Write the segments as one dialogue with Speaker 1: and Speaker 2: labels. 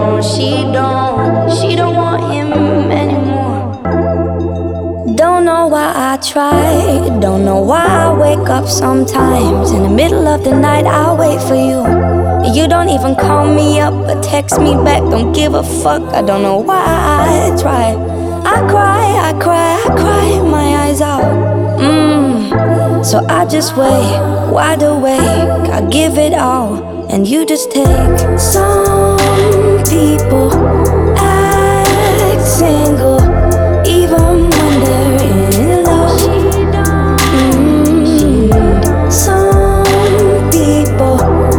Speaker 1: she don't want him anymore. Don't know why I try, don't know why I wake up sometimes. In the middle of the night I wait for you. You don't even call me up or text me back, don't give a fuck. I don't know why I try. I cry my eyes out. So I just wait, wide awake, I give it all, and you just take. Some people act single even when they're in love. Some people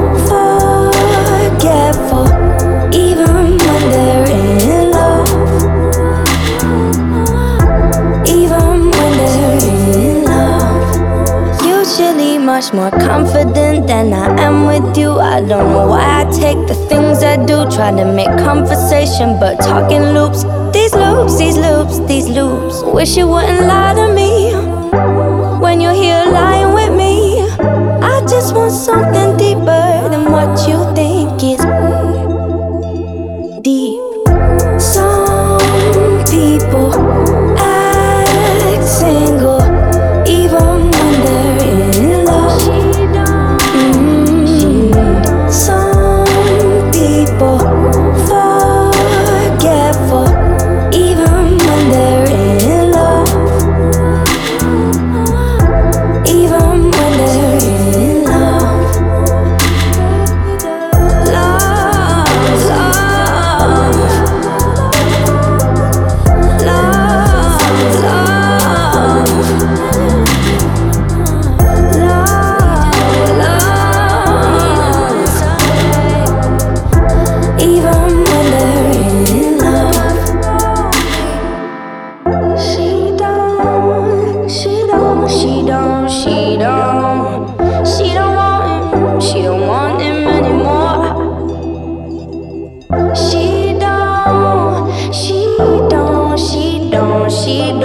Speaker 1: forgetful even when they're in love. Even when they're in love. Usually much more confident than I am with you. I don't know why I take the things I do, try to make conversation but talking loops. These loops. Wish you wouldn't lie to me when you're here lying with me. I just want something deeper than what you think is deep. Some people act single even when they're in love. Some people forgetful even when they're in love. Even when they're in love. Even when they're in love. She don't want him anymore. She don't